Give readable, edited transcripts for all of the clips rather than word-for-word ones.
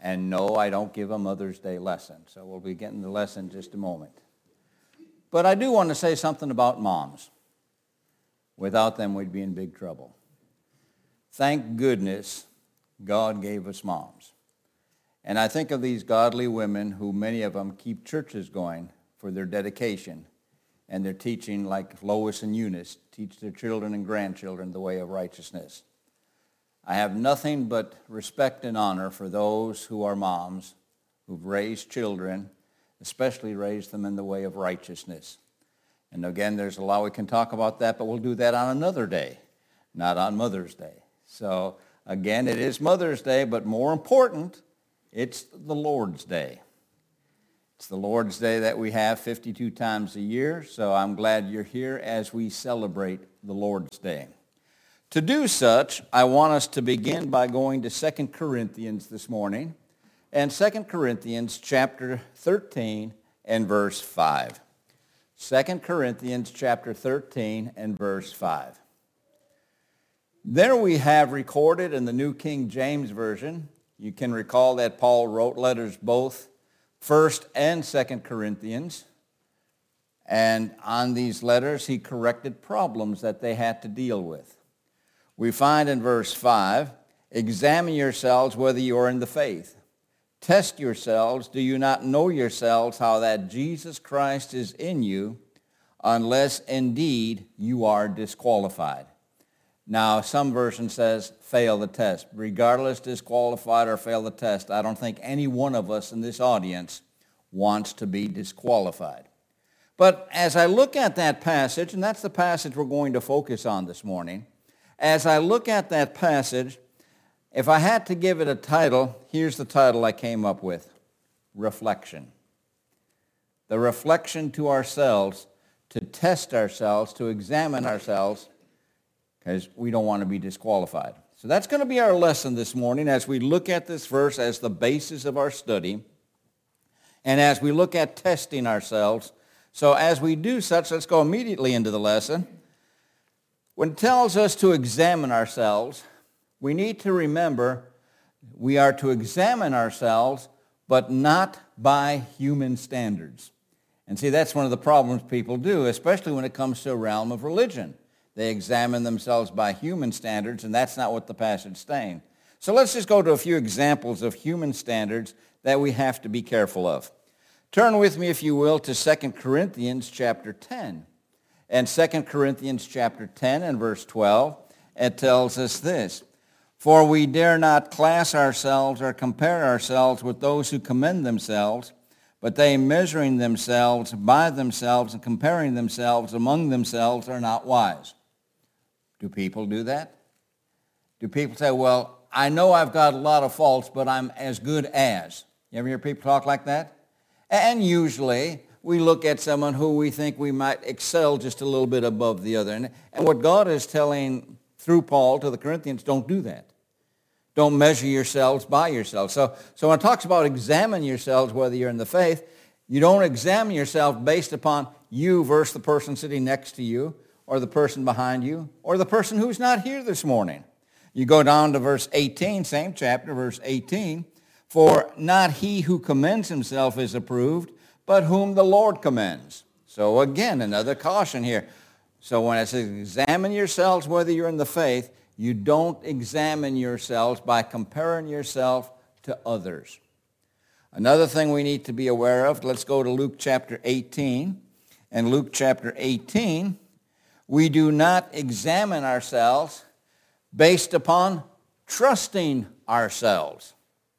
And no, I don't give a Mother's Day lesson. So we'll be getting the lesson in just a moment. But I do want to say something about moms. Without them, we'd be in big trouble. Thank goodness God gave us moms. And I think of these godly women who many of them keep churches going for their dedication. And they're teaching like Lois and Eunice, teach their children and grandchildren the way of righteousness. I have nothing but respect and honor for those who are moms, who've raised children, especially raised them in the way of righteousness. And again, there's a lot we can talk about that, but we'll do that on another day, not on Mother's Day. So again, it is Mother's Day, but more important, it's the Lord's Day. It's the Lord's Day that we have 52 times a year, so I'm glad you're here as we celebrate the Lord's Day. To do such, I want us to begin by going to 2 Corinthians this morning, and 2 Corinthians chapter 13 and verse 5. 2 Corinthians chapter 13 and verse 5. There we have recorded in the New King James Version, you can recall that Paul wrote letters both 1st and 2nd Corinthians, and on these letters he corrected problems that they had to deal with. We find in verse 5, examine yourselves whether you are in the faith. Test yourselves. Do you not know yourselves how that Jesus Christ is in you, unless indeed you are disqualified? Now, some version says fail the test. Regardless, disqualified or fail the test, I don't think any one of us in this audience wants to be disqualified. But as I look at that passage, and that's the passage we're going to focus on this morning, as I look at that passage, if I had to give it a title, here's the title I came up with: Reflection. The reflection to ourselves, to test ourselves, to examine ourselves, because we don't want to be disqualified. So that's going to be our lesson this morning as we look at this verse as the basis of our study, and as we look at testing ourselves. So as we do such, let's go immediately into the lesson. When it tells us to examine ourselves, we need to remember we are to examine ourselves, but not by human standards. And see, that's one of the problems people do, especially when it comes to a realm of religion. They examine themselves by human standards, and that's not what the passage is saying. So let's just go to a few examples of human standards that we have to be careful of. Turn with me, if you will, to 2 Corinthians chapter 10. And 2 Corinthians chapter 10 and verse 12, it tells us this: for we dare not class ourselves or compare ourselves with those who commend themselves, but they measuring themselves by themselves and comparing themselves among themselves are not wise. Do people do that? Do people say, well, I know I've got a lot of faults, but I'm as good as? You ever hear people talk like that? And usually we look at someone who we think we might excel just a little bit above the other. And what God is telling through Paul to the Corinthians, don't do that. Don't measure yourselves by yourselves. So when it talks about examine yourselves whether you're in the faith, you don't examine yourself based upon you versus the person sitting next to you, or the person behind you, or the person who's not here this morning. You go down to verse 18, same chapter, verse 18. For not he who commends himself is approved, but whom the Lord commends. So again, another caution here. So when it says examine yourselves whether you're in the faith, you don't examine yourselves by comparing yourself to others. Another thing we need to be aware of, let's go to Luke chapter 18. And Luke chapter 18, we do not examine ourselves based upon trusting ourselves.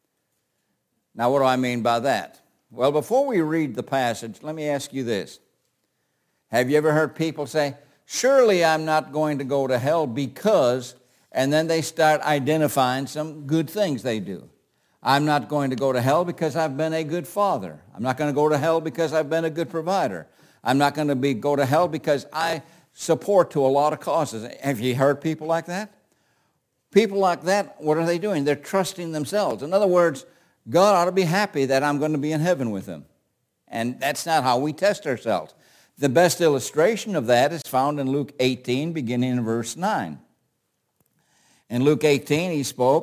Now, what do I mean by that? Well, before we read the passage, let me ask you this. Have you ever heard people say, surely I'm not going to go to hell because, and then they start identifying some good things they do. I'm not going to go to hell because I've been a good father. I'm not going to go to hell because I've been a good provider. I'm not going to go to hell because I support to a lot of causes. Have you heard people like that? People like that, what are they doing? They're trusting themselves. In other words, God ought to be happy that I'm going to be in heaven with him. And that's not how we test ourselves. The best illustration of that is found in Luke 18, beginning in verse 9. In Luke 18, he spoke,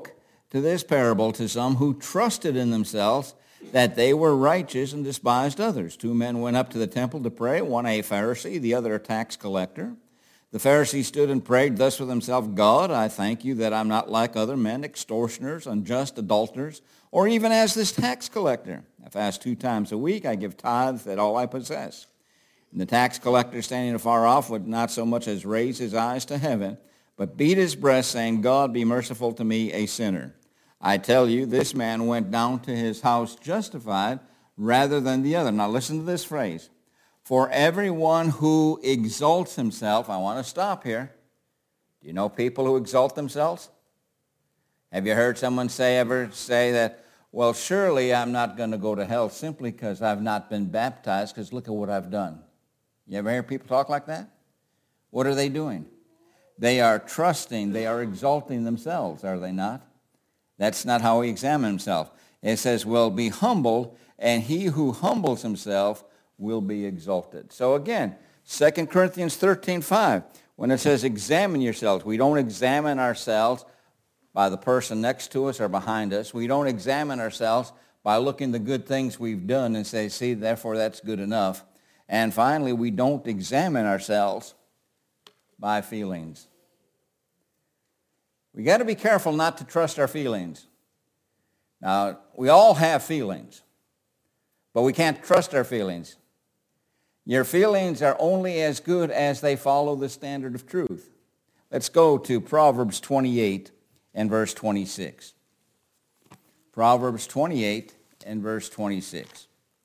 to this parable to some who trusted in themselves that they were righteous and despised others. 2 men went up to the temple to pray, one a Pharisee, the other a tax collector. The Pharisee stood and prayed thus with himself, God, I thank you that I'm not like other men, extortioners, unjust, adulterers, or even as this tax collector. I fast 2 times a week. I give tithes that all I possess. And the tax collector, standing afar off, would not so much as raise his eyes to heaven, but beat his breast, saying, God, be merciful to me, a sinner. I tell you, this man went down to his house justified rather than the other. Now listen to this phrase. For everyone who exalts himself, I want to stop here. Do you know people who exalt themselves? Have you heard someone ever say that, well, surely I'm not going to go to hell simply because I've not been baptized because look at what I've done. You ever hear people talk like that? What are they doing? They are trusting, they are exalting themselves, are they not? That's not how he examines himself. It says, well, be humble, and he who humbles himself will be exalted. So again, 2 Corinthians 13:5, when it says examine yourselves, we don't examine ourselves by the person next to us or behind us. We don't examine ourselves by looking at the good things we've done and say, see, therefore that's good enough. And finally, we don't examine ourselves by feelings. We got to be careful not to trust our feelings. Now, we all have feelings, but we can't trust our feelings. Your feelings are only as good as they follow the standard of truth. Let's go to Proverbs 28 and verse 26. Proverbs 28 and verse 26.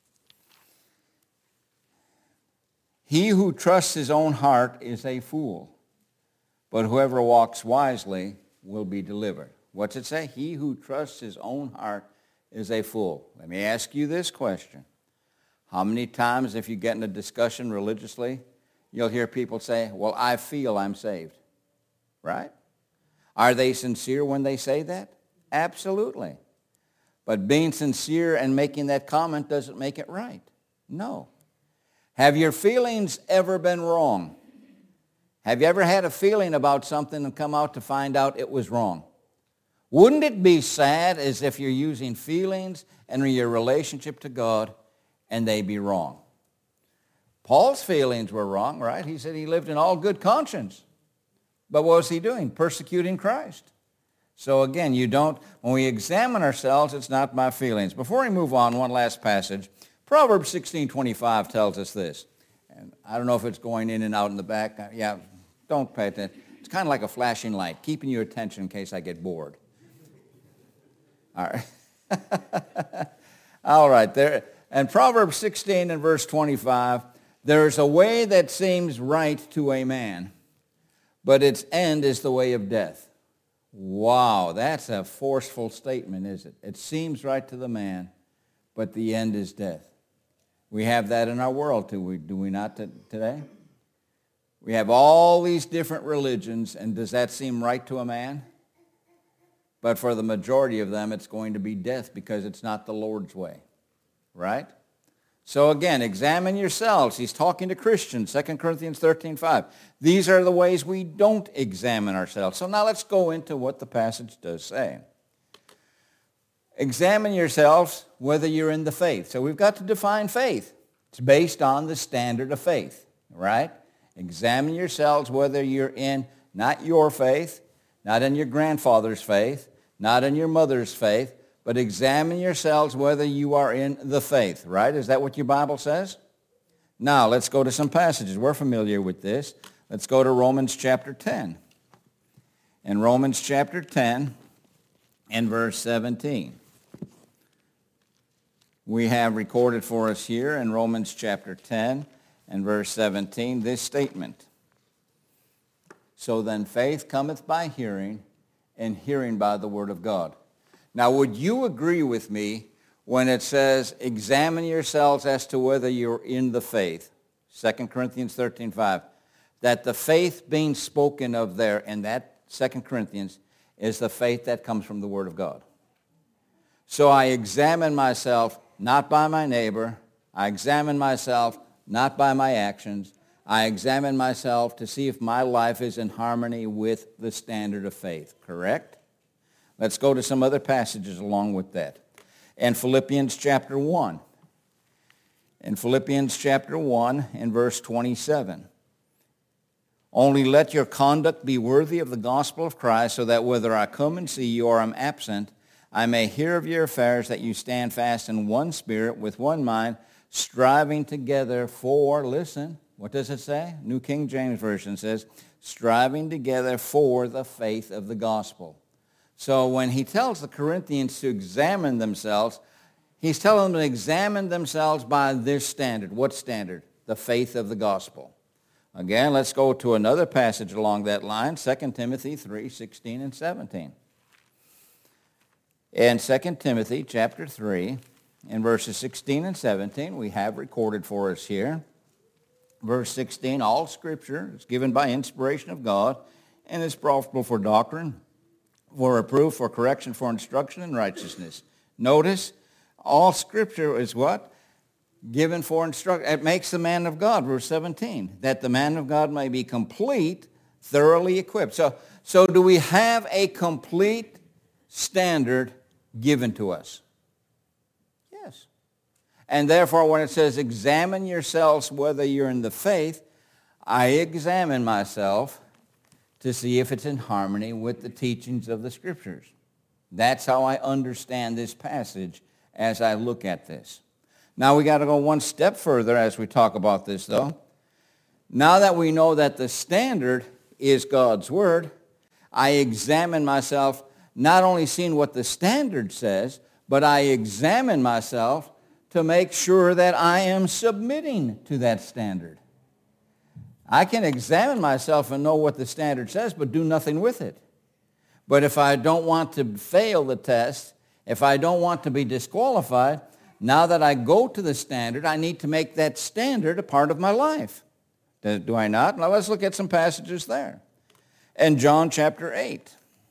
He who trusts his own heart is a fool, but whoever walks wisely will be delivered. What's it say? He who trusts his own heart is a fool. Let me ask you this question. How many times if you get in a discussion religiously, you'll hear people say, well, I feel I'm saved, right? Are they sincere when they say that? Absolutely. But being sincere and making that comment doesn't make it right. No. Have your feelings ever been wrong? Have you ever had a feeling about something and come out to find out it was wrong? Wouldn't it be sad as if you're using feelings and your relationship to God and they be wrong? Paul's feelings were wrong, right? He said he lived in all good conscience. But what was he doing? Persecuting Christ. So again, when we examine ourselves, it's not by feelings. Before we move on, one last passage. Proverbs 16:25 tells us this. And I don't know if it's going in and out in the back. Yeah, don't pay attention. It's kind of like a flashing light, keeping your attention in case I get bored. All right. All right. There. And Proverbs 16 and verse 25, there's a way that seems right to a man, but its end is the way of death. Wow, that's a forceful statement, is it? It seems right to the man, but the end is death. We have that in our world, too, do we not today? We have all these different religions, and does that seem right to a man? But for the majority of them, it's going to be death because it's not the Lord's way, right? So again, examine yourselves. He's talking to Christians, 2 Corinthians 13:5. These are the ways we don't examine ourselves. So now let's go into what the passage does say. Examine yourselves whether you're in the faith. So we've got to define faith. It's based on the standard of faith, right? Examine yourselves whether you're in not your faith, not in your grandfather's faith, not in your mother's faith, but examine yourselves whether you are in the faith, right? Is that what your Bible says? Now, let's go to some passages. We're familiar with this. Let's go to Romans chapter 10. In Romans chapter 10 and verse 17. We have recorded for us here in Romans chapter 10 and verse 17 this statement. So then faith cometh by hearing, and hearing by the word of God. Now, would you agree with me when it says, examine yourselves as to whether you're in the faith, 2 Corinthians 13:5, that the faith being spoken of there in that 2 Corinthians is the faith that comes from the word of God. So I examine myself not by my neighbor. I examine myself not by my actions. I examine myself to see if my life is in harmony with the standard of faith, correct? Let's go to some other passages along with that. In Philippians chapter 1. In Philippians chapter 1 and verse 27. Only let your conduct be worthy of the gospel of Christ, so that whether I come and see you or am absent, I may hear of your affairs, that you stand fast in one spirit, with one mind, striving together for, listen, what does it say? New King James Version says, striving together for the faith of the gospel. So when he tells the Corinthians to examine themselves, he's telling them to examine themselves by this standard. What standard? The faith of the gospel. Again, let's go to another passage along that line, 2 Timothy 3, 16 and 17. In 2 Timothy chapter 3, in verses 16 and 17, we have recorded for us here. Verse 16, all Scripture is given by inspiration of God and is profitable for doctrine, for reproof, for correction, for instruction in righteousness. Notice, all Scripture is what? Given for instruction. It makes the man of God, verse 17, that the man of God may be complete, thoroughly equipped. So do we have a complete standard given to us? Yes. And therefore, when it says, examine yourselves whether you're in the faith, I examine myself to see if it's in harmony with the teachings of the Scriptures. That's how I understand this passage as I look at this. Now we got to go one step further as we talk about this, though. Now that we know that the standard is God's Word, I examine myself, not only seeing what the standard says, but I examine myself to make sure that I am submitting to that standard. I can examine myself and know what the standard says, but do nothing with it. But if I don't want to fail the test, if I don't want to be disqualified, now that I go to the standard, I need to make that standard a part of my life. Do I not? Now let's look at some passages there. In John chapter 8.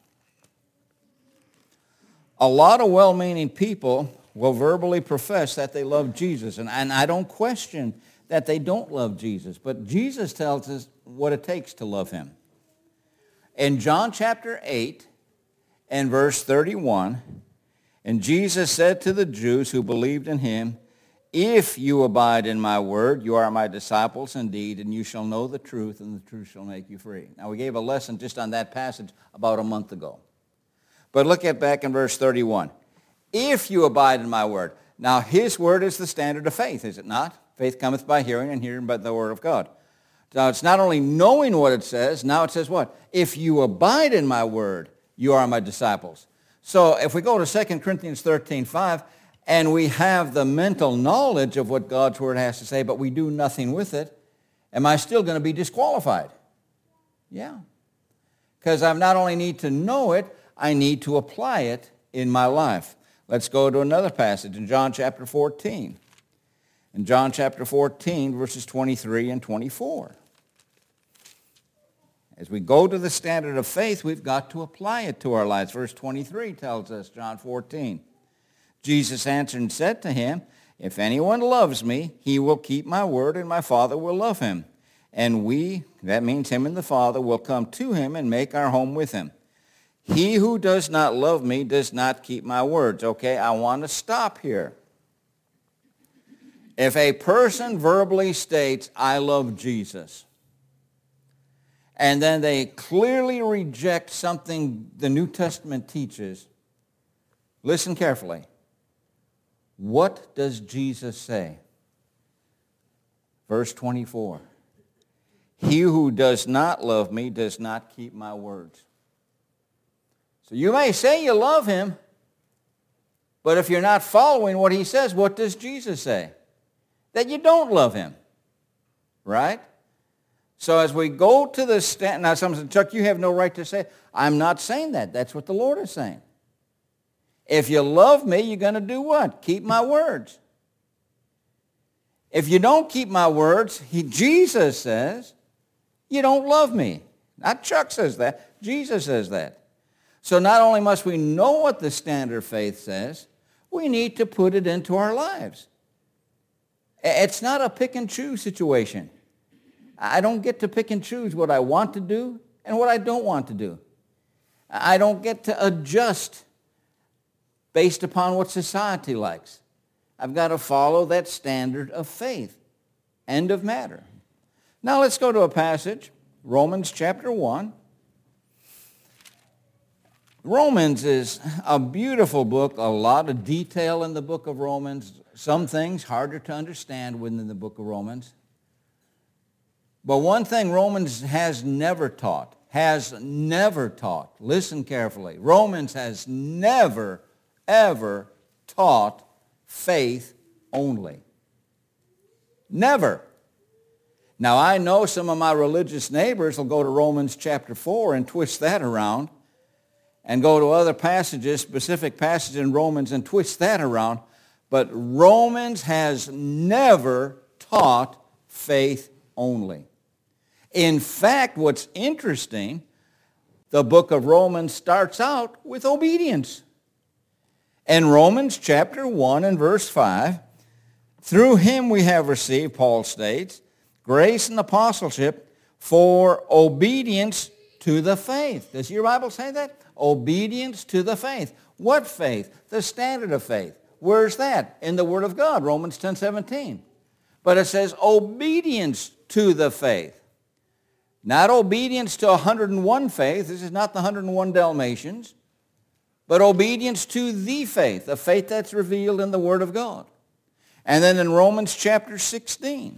A lot of well-meaning people will verbally profess that they love Jesus, and I don't question that they don't love Jesus, but Jesus tells us what it takes to love him. In John chapter 8 and verse 31, and Jesus said to the Jews who believed in him, if you abide in my word, you are my disciples indeed, and you shall know the truth, and the truth shall make you free. Now, we gave a lesson just on that passage about a month ago. But look at back in verse 31. If you abide in my word. Now, his word is the standard of faith, is it not? Faith cometh by hearing, and hearing by the word of God. Now, it's not only knowing what it says, now it says what? If you abide in my word, you are my disciples. So if we go to 2 Corinthians 13:5, and we have the mental knowledge of what God's word has to say, but we do nothing with it, am I still going to be disqualified? Yeah. Because I not only need to know it, I need to apply it in my life. Let's go to another passage in John chapter 14. In John chapter 14, verses 23 and 24. As we go to the standard of faith, we've got to apply it to our lives. Verse 23 tells us, John 14, Jesus answered and said to him, if anyone loves me, he will keep my word, and my Father will love him. And we, that means him and the Father, will come to him and make our home with him. He who does not love me does not keep my words. Okay, I want to stop here. If a person verbally states, I love Jesus, and then they clearly reject something the New Testament teaches, listen carefully. What does Jesus say? Verse 24. He who does not love me does not keep my words. So you may say you love him, but if you're not following what he says, what does Jesus say? That you don't love him. Right? So as we go to the stand, now someone said, Chuck, you have no right to say, I'm not saying that. That's what the Lord is saying. If you love me, you're going to do what? Keep my words. If you don't keep my words, Jesus says, you don't love me. Not Chuck says that. Jesus says that. So not only must we know what the standard of faith says, we need to put it into our lives. It's not a pick and choose situation. I don't get to pick and choose what I want to do and what I don't want to do. I don't get to adjust based upon what society likes. I've got to follow that standard of faith. End of matter. Now let's go to a passage, Romans chapter 1. Romans is a beautiful book, a lot of detail in the book of Romans. Some things harder to understand within the book of Romans. But one thing Romans has never taught, listen carefully, Romans has never, ever taught faith only. Never. Now I know some of my religious neighbors will go to Romans chapter 4 and twist that around and go to other passages, specific passages in Romans, and twist that around. But Romans has never taught faith only. In fact, what's interesting, the book of Romans starts out with obedience. In Romans chapter 1 and verse 5, through him we have received, Paul states, grace and apostleship for obedience to the faith. Does your Bible say that? Obedience to the faith. What faith? The standard of faith. Where's that? In the Word of God, Romans 10:17. But it says obedience to the faith. Not obedience to 101 faith. This is not the 101 Dalmatians. But obedience to the faith, the faith that's revealed in the Word of God. And then in Romans chapter 16,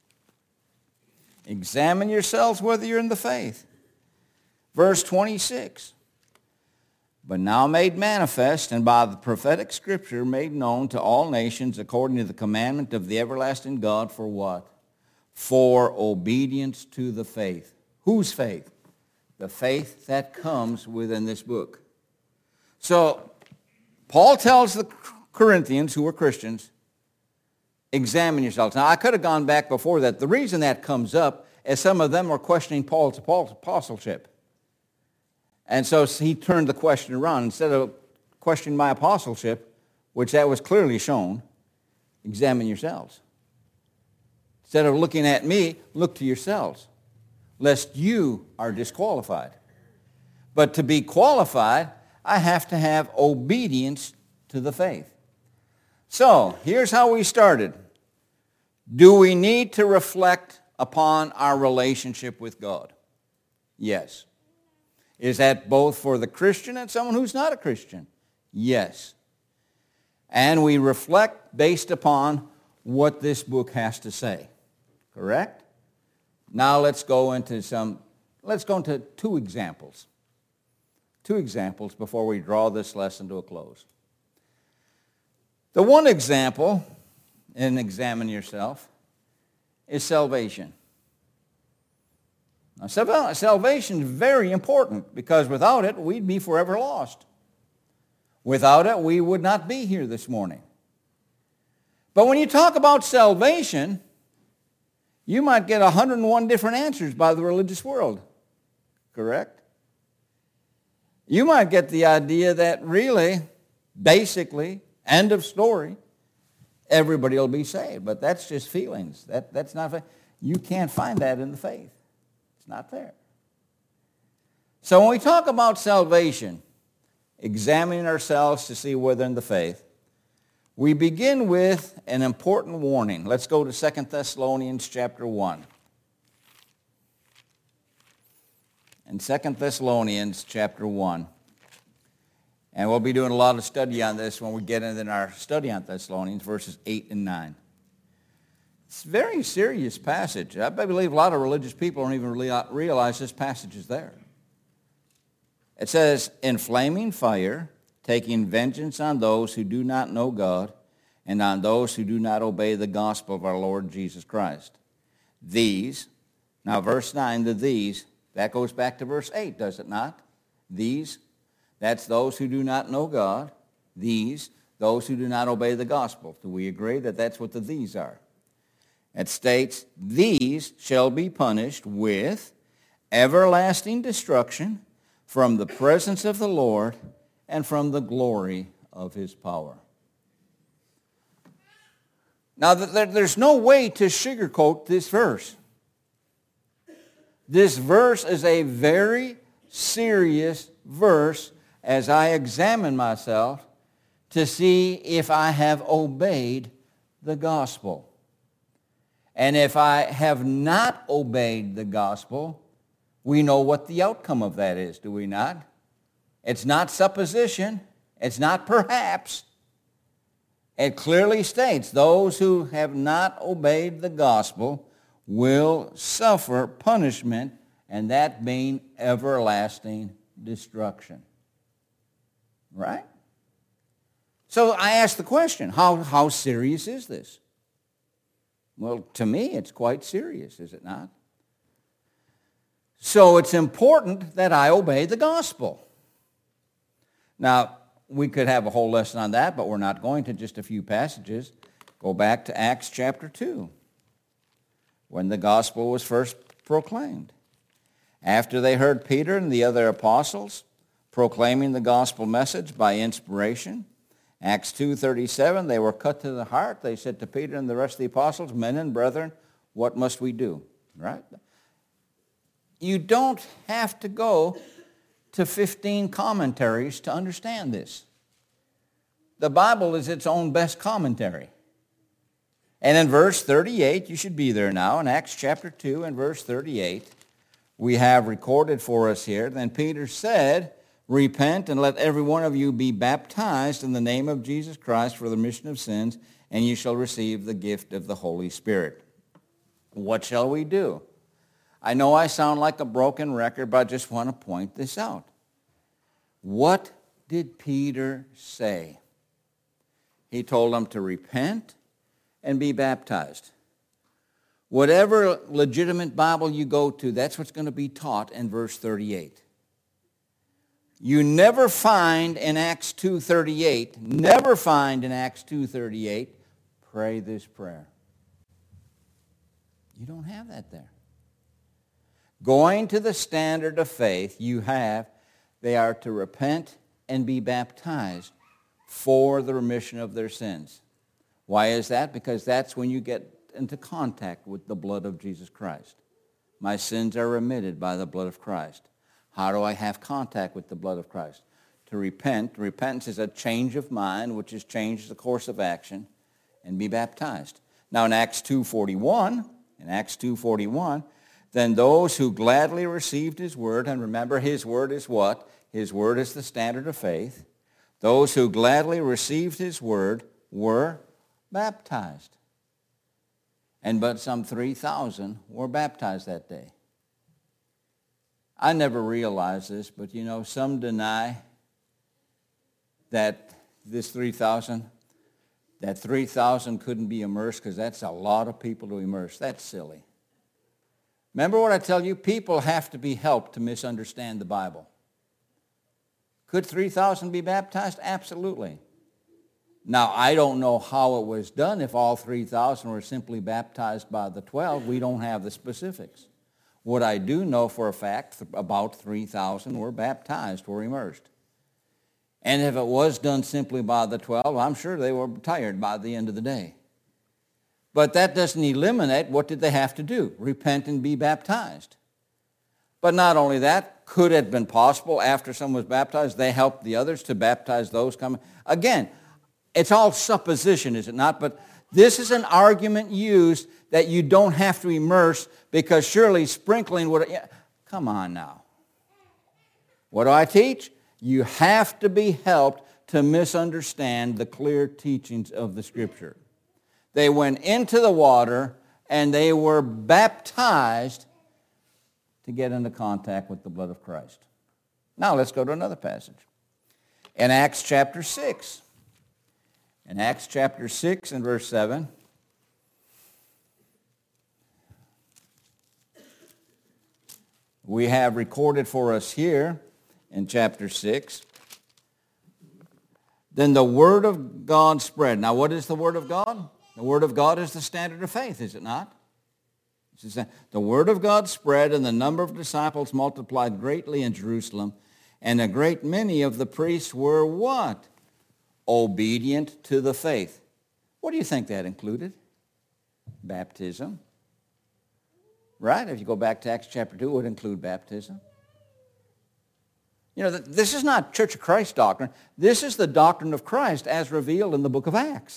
examine yourselves whether you're in the faith. Verse 26. But now made manifest and by the prophetic scripture made known to all nations according to the commandment of the everlasting God for what? For obedience to the faith. Whose faith? The faith that comes within this book. So Paul tells the Corinthians who were Christians, examine yourselves. Now I could have gone back before that. The reason that comes up is some of them were questioning Paul's apostleship. And so he turned the question around. Instead of questioning my apostleship, which that was clearly shown, examine yourselves. Instead of looking at me, look to yourselves, lest you are disqualified. But to be qualified, I have to have obedience to the faith. So here's how we started. Do we need to reflect upon our relationship with God? Yes. Is that both for the Christian and someone who's not a Christian? Yes. And we reflect based upon what this book has to say. Correct? Now let's go into two examples. Two examples before we draw this lesson to a close. The one example, and examine yourself, is salvation. Now, salvation is very important because without it, we'd be forever lost. Without it, we would not be here this morning. But when you talk about salvation, you might get 101 different answers by the religious world. Correct? You might get the idea that really, basically, end of story, everybody will be saved. But that's just feelings. That's not faith. You can't find that in the faith. It's not there. So when we talk about salvation, examining ourselves to see whether in the faith, we begin with an important warning. Let's go to 2 Thessalonians chapter 1. In 2 Thessalonians chapter 1. And we'll be doing a lot of study on this when we get into our study on Thessalonians, verses 8 and 9. It's a very serious passage. I believe a lot of religious people don't even realize this passage is there. It says, in flaming fire, taking vengeance on those who do not know God and on those who do not obey the gospel of our Lord Jesus Christ. These, now verse 9, that goes back to verse 8, does it not? These, that's those who do not know God. These, those who do not obey the gospel. Do we agree that that's what the these are? It states, these shall be punished with everlasting destruction from the presence of the Lord and from the glory of his power. Now, there's no way to sugarcoat this verse. This verse is a very serious verse as I examine myself to see if I have obeyed the gospel. And if I have not obeyed the gospel, we know what the outcome of that is, do we not? It's not supposition. It's not perhaps. It clearly states those who have not obeyed the gospel will suffer punishment, and that being everlasting destruction. Right? So I ask the question, how serious is this? Well, to me, it's quite serious, is it not? So it's important that I obey the gospel. Now, we could have a whole lesson on that, but we're not going to. Just a few passages. Go back to Acts chapter 2, when the gospel was first proclaimed. After they heard Peter and the other apostles proclaiming the gospel message by inspiration, Acts 2:37, they were cut to the heart. They said to Peter and the rest of the apostles, "Men and brethren, what must we do?" Right? You don't have to go to 15 commentaries to understand this. The Bible is its own best commentary. And in verse 38, you should be there now, in Acts chapter 2 and verse 38, we have recorded for us here, "Then Peter said, Repent and let every one of you be baptized in the name of Jesus Christ for the remission of sins, and you shall receive the gift of the Holy Spirit." What shall we do? I know I sound like a broken record, but I just want to point this out. What did Peter say? He told them to repent and be baptized. Whatever legitimate Bible you go to, that's what's going to be taught in verse 38. You never find in Acts 2:38, pray this prayer. You don't have that there. Going to the standard of faith, they are to repent and be baptized for the remission of their sins. Why is that? Because that's when you get into contact with the blood of Jesus Christ. My sins are remitted by the blood of Christ. How do I have contact with the blood of Christ? To repent. Repentance is a change of mind, which has changed the course of action, and be baptized. Now in Acts 2:41, then those who gladly received his word, and remember his word is what? His word is the standard of faith. Those who gladly received his word were baptized. And but some 3,000 were baptized that day. I never realized this, but some deny that this 3,000 couldn't be immersed because that's a lot of people to immerse. That's silly. Remember what I tell you? People have to be helped to misunderstand the Bible. Could 3,000 be baptized? Absolutely. Now, I don't know how it was done. If all 3,000 were simply baptized by the 12, we don't have the specifics. What I do know for a fact, about 3,000 were baptized, were immersed. And if it was done simply by the 12, I'm sure they were tired by the end of the day. But that doesn't eliminate what did they have to do? Repent and be baptized. But not only that, could it have been possible after someone was baptized, they helped the others to baptize those coming? Again, it's all supposition, is it not? But this is an argument used that you don't have to immerse because surely sprinkling would... Come on now. What do I teach? You have to be helped to misunderstand the clear teachings of the Scripture. They went into the water and they were baptized to get into contact with the blood of Christ. Now let's go to another passage. In Acts chapter 6. In Acts chapter 6 and verse 7. We have recorded for us here in chapter 6. Then the word of God spread. Now what is the word of God? The word of God is the standard of faith, is it not? The word of God spread, and the number of disciples multiplied greatly in Jerusalem, and a great many of the priests were what? Obedient to the faith. What do you think that included? Baptism. Right? If you go back to Acts chapter 2, it would include baptism. You know, this is not Church of Christ doctrine. This is the doctrine of Christ as revealed in the book of Acts.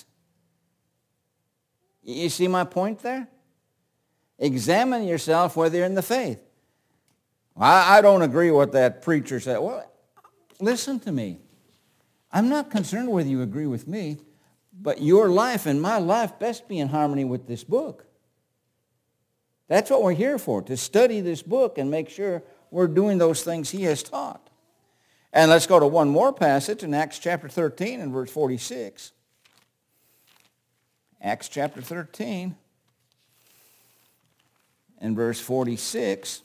You see my point there? Examine yourself whether you're in the faith. I don't agree with what that preacher said. Well, listen to me. I'm not concerned whether you agree with me, but your life and my life best be in harmony with this book. That's what we're here for, to study this book and make sure we're doing those things he has taught. And let's go to one more passage in Acts chapter 13 and verse 46. Acts chapter 13 and verse 46.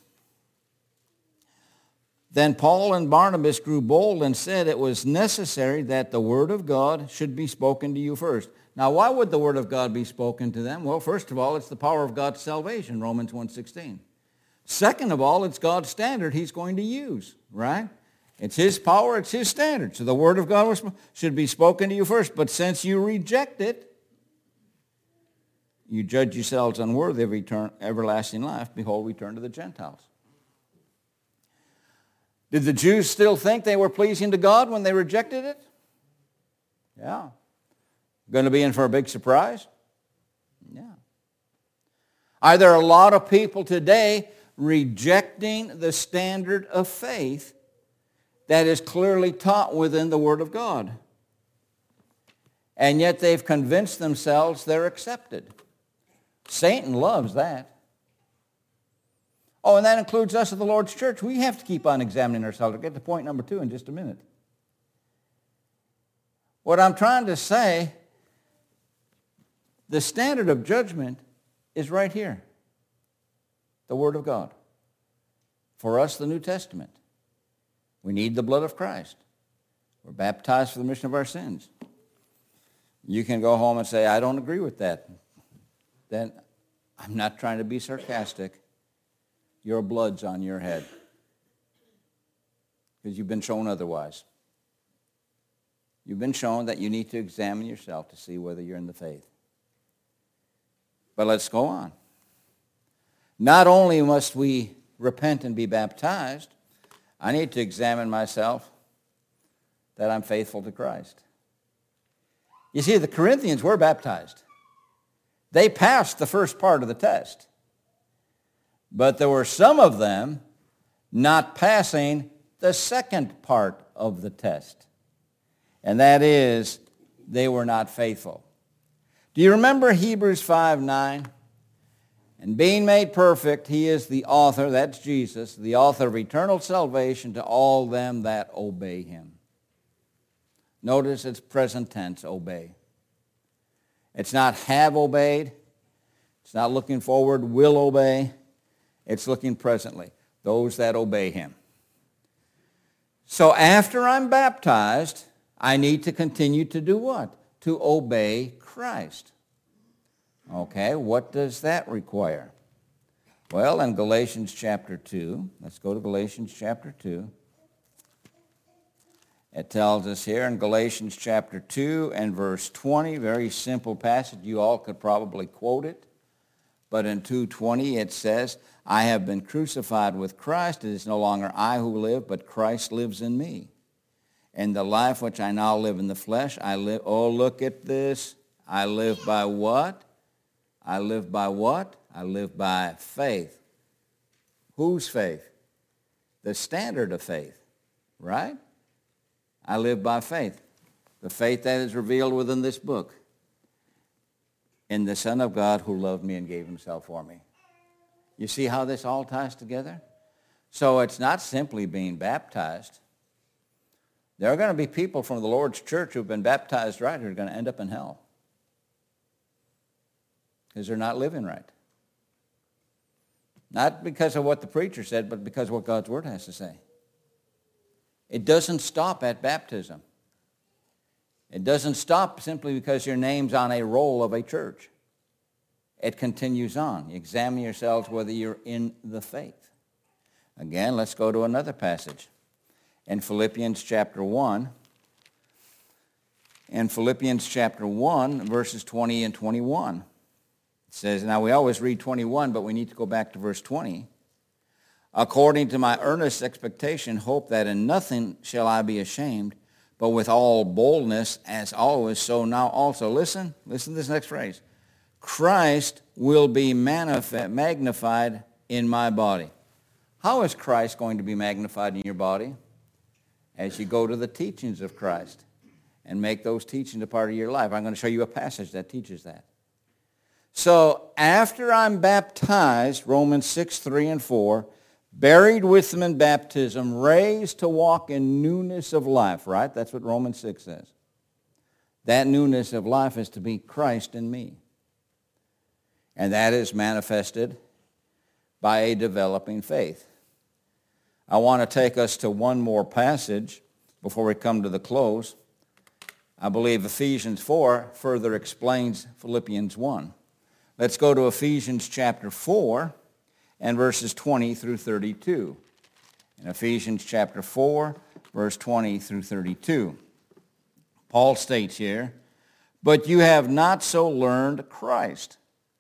Then Paul and Barnabas grew bold and said it was necessary that the word of God should be spoken to you first. Now, why would the word of God be spoken to them? Well, first of all, it's the power of God's salvation, Romans 1:16. Second of all, it's God's standard he's going to use, right? It's his power, it's his standard. So the word of God should be spoken to you first. But since you reject it, you judge yourselves unworthy of everlasting life. Behold, we turn to the Gentiles. Did the Jews still think they were pleasing to God when they rejected it? Yeah. Going to be in for a big surprise? Yeah. Are there a lot of people today rejecting the standard of faith that is clearly taught within the Word of God? And yet they've convinced themselves they're accepted. Satan loves that. Oh, and that includes us at the Lord's church. We have to keep on examining ourselves. I'll get to point number 2 in just a minute. What I'm trying to say, the standard of judgment is right here. The Word of God. For us, the New Testament. We need the blood of Christ. We're baptized for the remission of our sins. You can go home and say, I don't agree with that. Then I'm not trying to be sarcastic. Your blood's on your head because you've been shown otherwise. You've been shown that you need to examine yourself to see whether you're in the faith. But let's go on. Not only must we repent and be baptized, I need to examine myself that I'm faithful to Christ. You see, the Corinthians were baptized. They passed the first part of the test. But there were some of them not passing the second part of the test. And that is, they were not faithful. Do you remember Hebrews 5:9? And being made perfect, he is the author, that's Jesus, the author of eternal salvation to all them that obey him. Notice it's present tense, obey. It's not have obeyed. It's not looking forward, will obey. It's looking presently, those that obey him. So after I'm baptized, I need to continue to do what? To obey Christ. Okay, what does that require? Well, in Galatians chapter 2, let's go to Galatians chapter 2. It tells us here in Galatians chapter 2 and verse 20, very simple passage. You all could probably quote it. But in 2:20 it says, I have been crucified with Christ. It is no longer I who live, but Christ lives in me. And the life which I now live in the flesh, I live, oh, look at this. I live by what? I live by what? I live by faith. Whose faith? The standard of faith, right? I live by faith. The faith that is revealed within this book. In the Son of God who loved me and gave himself for me. You see how this all ties together? So it's not simply being baptized. There are going to be people from the Lord's church who've been baptized right who are going to end up in hell. Because they're not living right. Not because of what the preacher said, but because of what God's Word has to say. It doesn't stop at baptism. It doesn't stop simply because your name's on a roll of a church. It continues on. You examine yourselves whether you're in the faith. Again, let's go to another passage. In Philippians chapter 1. In Philippians chapter 1, verses 20 and 21. It says, now we always read 21, but we need to go back to verse 20. according to my earnest expectation, hope that in nothing shall I be ashamed, but with all boldness, as always, so now also. Listen to this next phrase. Christ will be magnified in my body. How is Christ going to be magnified in your body? As you go to the teachings of Christ and make those teachings a part of your life. I'm going to show you a passage that teaches that. So after I'm baptized, Romans 6, 3 and 4, buried with him in baptism, raised to walk in newness of life, right? That's what Romans 6 says. That newness of life is to be Christ in me. And that is manifested by a developing faith. I want to take us to one more passage before we come to the close. I believe Ephesians 4 further explains Philippians 1. Let's go to Ephesians chapter 4 and verses 20 through 32. In Ephesians chapter 4, verse 20 through 32. Paul states here, "But you have not so learned Christ.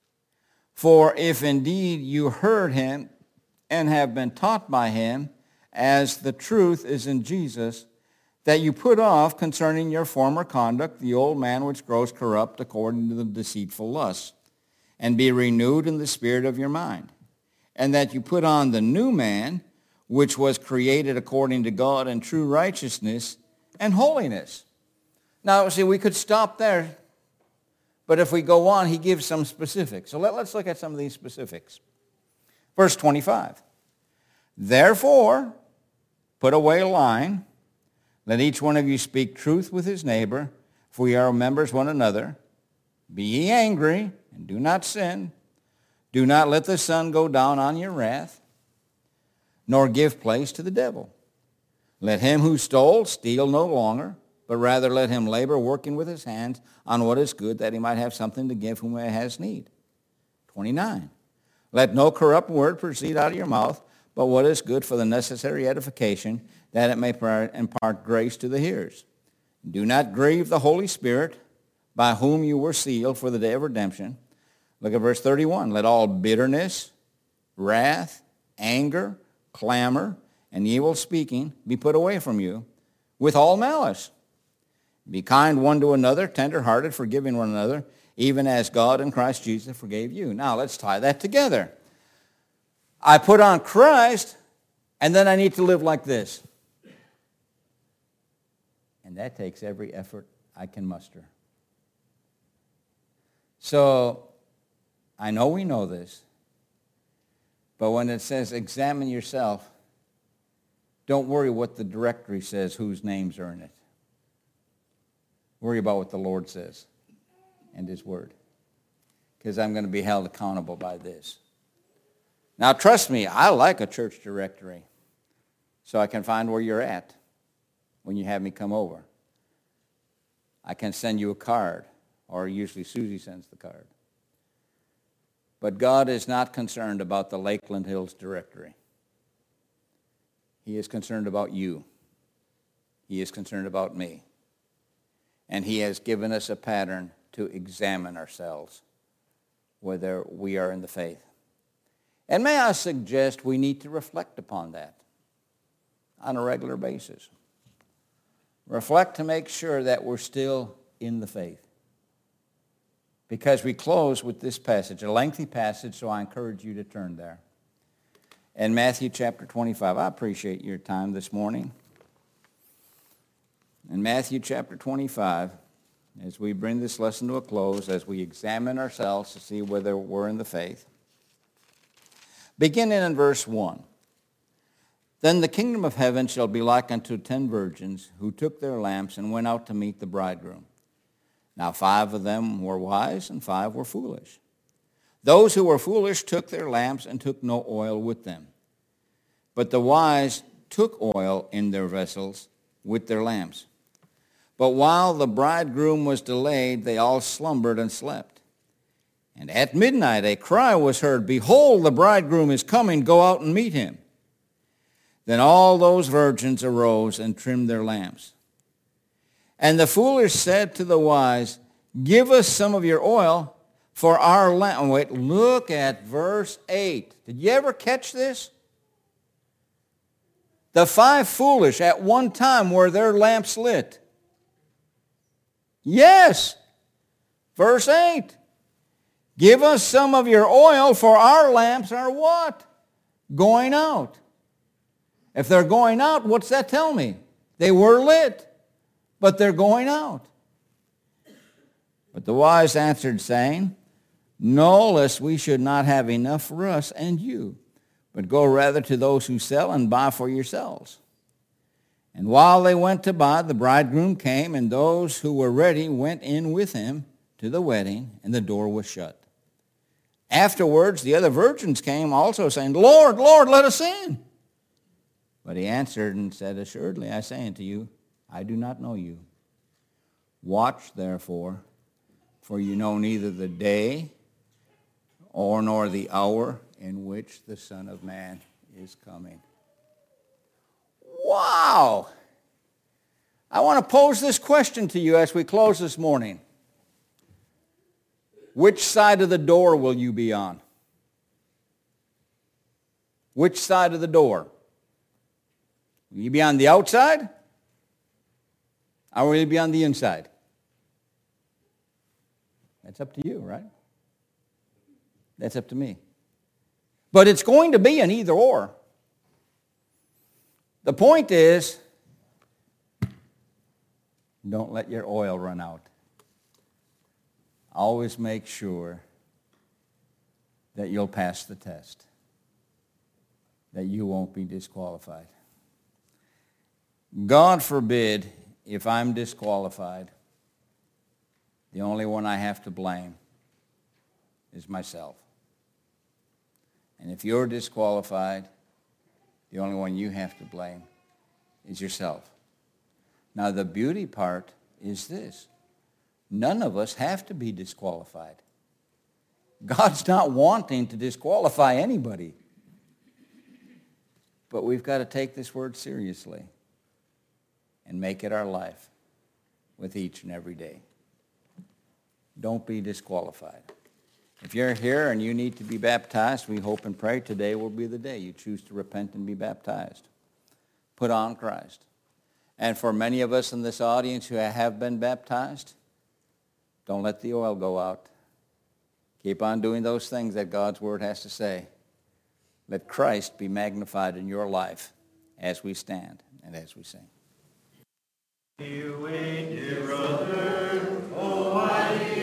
For if indeed you heard him and have been taught by him, as the truth is in Jesus, that you put off concerning your former conduct the old man which grows corrupt according to the deceitful lusts, and be renewed in the spirit of your mind, and that you put on the new man, which was created according to God in true righteousness and holiness." Now, see, we could stop there, but if we go on, he gives some specifics. So let's look at some of these specifics. Verse 25. "Therefore, put away lying. Let each one of you speak truth with his neighbor, for we are members one another. Be ye angry, and do not sin. Do not let the sun go down on your wrath, nor give place to the devil. Let him who stole steal no longer, but rather let him labor, working with his hands on what is good, that he might have something to give whom he has need." 29. "Let no corrupt word proceed out of your mouth, but what is good for the necessary edification, that it may impart grace to the hearers. Do not grieve the Holy Spirit, by whom you were sealed for the day of redemption." Look at verse 31. "Let all bitterness, wrath, anger, clamor, and evil speaking be put away from you, with all malice. Be kind one to another, tender-hearted, forgiving one another, even as God in Christ Jesus forgave you." Now let's tie that together. I put on Christ, and then I need to live like this. And that takes every effort I can muster. So I know we know this, but when it says examine yourself, don't worry what the directory says, whose names are in it. Worry about what the Lord says and his word, because I'm going to be held accountable by this. Now, trust me, I like a church directory so I can find where you're at when you have me come over. I can send you a card, or usually Susie sends the card. But God is not concerned about the Lakeland Hills directory. He is concerned about you. He is concerned about me. And he has given us a pattern to examine ourselves, whether we are in the faith. And may I suggest we need to reflect upon that on a regular basis. Reflect to make sure that we're still in the faith. Because we close with this passage, a lengthy passage, so I encourage you to turn there. In Matthew chapter 25, I appreciate your time this morning. In Matthew chapter 25, as we bring this lesson to a close, as we examine ourselves to see whether we're in the faith, beginning in verse 1. "Then the kingdom of heaven shall be like unto 10 virgins, who took their lamps and went out to meet the bridegroom. Now 5 of them were wise, and 5 were foolish. Those who were foolish took their lamps and took no oil with them. But the wise took oil in their vessels with their lamps. But while the bridegroom was delayed, they all slumbered and slept. And at midnight a cry was heard, Behold, the bridegroom is coming, go out and meet him. Then all those virgins arose and trimmed their lamps. And the foolish said to the wise, Give us some of your oil, for our lamp." Wait, look at verse 8. Did you ever catch this? The 5 foolish at one time were their lamps lit. Yes. Verse 8. Give us some of your oil, for our lamps are what? Going out. If they're going out, what's that tell me? They were lit, but they're going out. But the wise answered, saying, No, lest we should not have enough for us and you, but go rather to those who sell and buy for yourselves. And while they went to buy, the bridegroom came, and those who were ready went in with him to the wedding, and the door was shut. Afterwards, the other virgins came also, saying, Lord, Lord, let us in. But he answered and said, Assuredly, I say unto you, I do not know you. Watch, therefore, for you know neither the day nor the hour in which the Son of Man is coming. Wow! I want to pose this question to you as we close this morning. Which side of the door will you be on? Which side of the door? Will you be on the outside? Or will you be on the inside? That's up to you, right? That's up to me. But it's going to be an either or. The point is, don't let your oil run out. Always make sure that you'll pass the test, that you won't be disqualified. God forbid if I'm disqualified, the only one I have to blame is myself. And if you're disqualified, the only one you have to blame is yourself. Now, the beauty part is this. None of us have to be disqualified. God's not wanting to disqualify anybody. But we've got to take this word seriously and make it our life with each and every day. Don't be disqualified. If you're here and you need to be baptized, we hope and pray today will be the day you choose to repent and be baptized. Put on Christ. And for many of us in this audience who have been baptized, don't let the oil go out. Keep on doing those things that God's Word has to say. Let Christ be magnified in your life as we stand and as we sing. You wait, dear brother, oh, I